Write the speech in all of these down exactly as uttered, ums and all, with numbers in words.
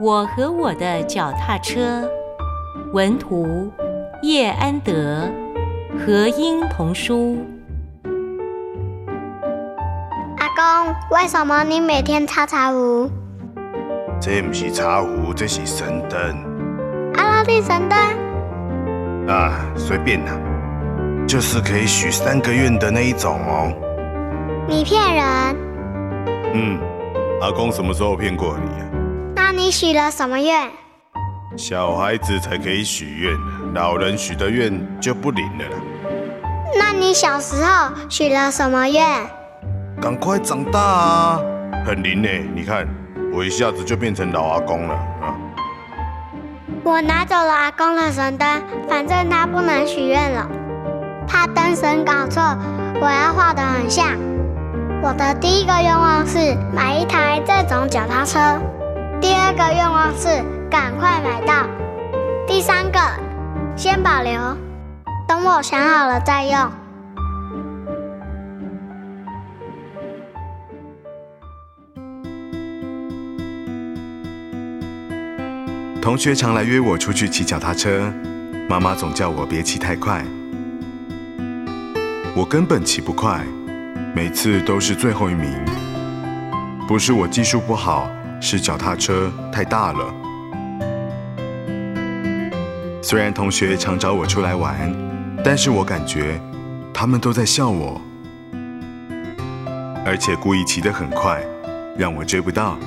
我和我的脚踏车，文图叶安德，和音童书。 阿公，为什么你每天擦茶壶？ 这不是茶壶，这是神灯。 阿拉丁神灯？ 啊，随便啦，就是可以许三个愿的那一种哦。 你骗人！ 嗯，阿公什么时候骗过你啊？ 那你许了什么愿？ 小孩子才可以许愿，老人许的愿就不灵了啦。 那你小时候许了什么愿？ 赶快长大啊！很灵呢，你看我一下子就变成老阿公了啊！ 我拿走了阿公的神灯，反正他不能许愿了，怕灯神搞错，我要画得很像。我的第一个愿望是买一台这种脚踏车，第二个愿望是赶快买到，第三个先保留，等我想好了再用。 同学常来约我出去骑脚踏车，妈妈总叫我别骑太快。我根本骑不快，每次都是最后一名。不是我技术不好，是脚踏车太大了。虽然同学常找我出来玩，但是我感觉他们都在笑我，而且故意骑得很快，让我追不到。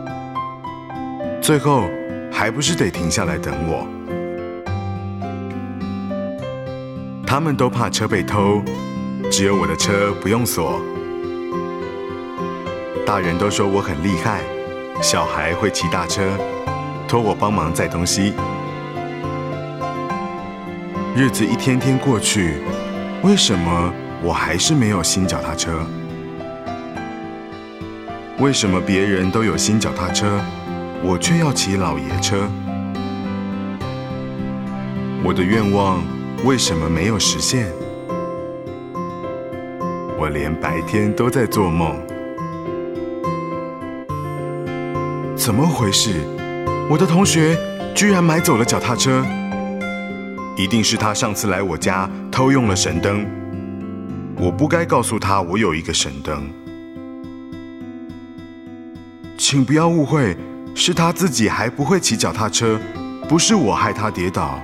最后还不是得停下来等我。他们都怕车被偷，只有我的车不用锁。大人都说我很厉害，小孩会骑大车，托我帮忙载东西。日子一天天过去，为什么我还是没有新脚踏车？为什么别人都有新脚踏车，我却要骑老爷车？我的愿望为什么没有实现？我连白天都在做梦。怎么回事？我的同学居然买走了脚踏车，一定是他上次来我家偷用了神灯。我不该告诉他我有一个神灯。请不要误会，是他自己还不会骑脚踏车，不是我害他跌倒。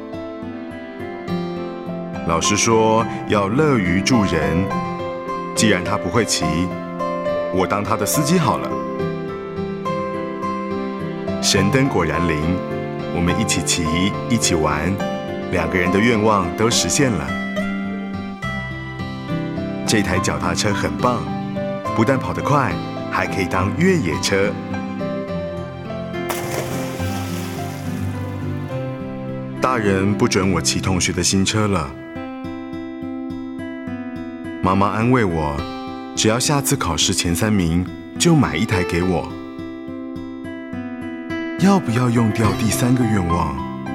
老师说要乐于助人，既然他不会骑，我当他的司机好了。神灯果然灵，我们一起骑，一起玩，两个人的愿望都实现了。这台脚踏车很棒，不但跑得快，还可以当越野车。大人不准我骑同学的新车了。妈妈安慰我，只要下次考试前三名，就买一台给我。要不要用掉第三个愿望？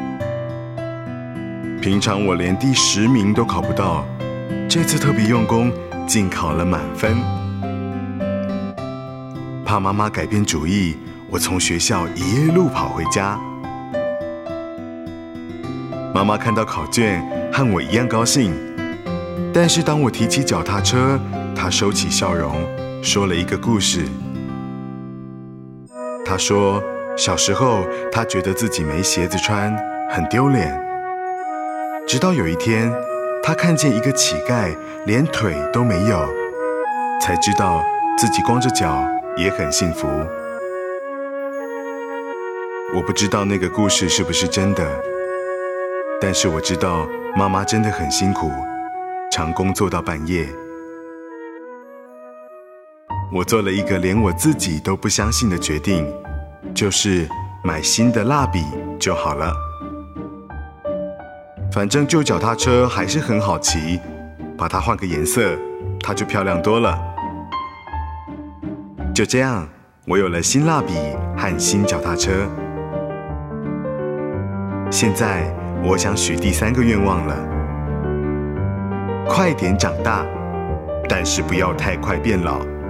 平常我连第十名都考不到，这次特别用功，竟考了满分。怕妈妈改变主意，我从学校一路跑回家。妈妈看到考卷，和我一样高兴。但是当我提起脚踏车，她收起笑容，说了一个故事。她说，小时候她觉得自己没鞋子穿，很丢脸。直到有一天，她看见一个乞丐连腿都没有，才知道自己光着脚也很幸福。我不知道那个故事是不是真的，但是我知道妈妈真的很辛苦，常工作到半夜。我做了一个连我自己都不相信的决定，就是买新的蜡笔就好了。反正旧脚踏车还是很好骑，把它换个颜色，它就漂亮多了。就这样，我有了新蜡笔和新脚踏车。现在我想许第三个愿望了。快点长大，但是不要太快变老。